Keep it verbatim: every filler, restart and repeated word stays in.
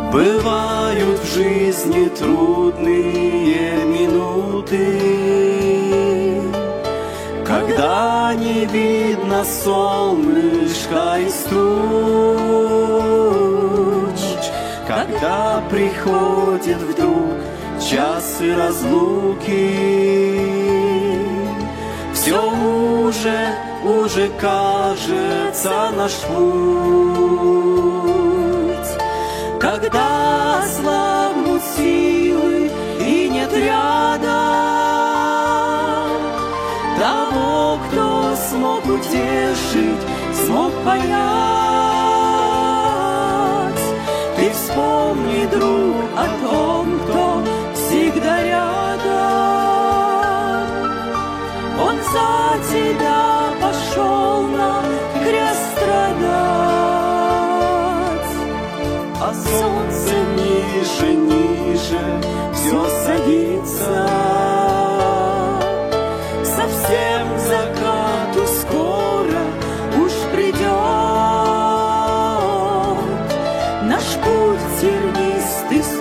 Бывают в жизни трудные минуты, когда не видно солнышка из туч, когда приходит вдруг часы разлуки. Все уже, уже кажется наш путь, когда слабнут силы и нет рядом того, кто смог утешить, смог понять. Ты вспомни, друг, о том, кто всегда рядом. Он за тебя пошел на крест страдать, а солнце ниже, ниже все садится. Совсем к закату скоро уж придет. Наш путь тернистый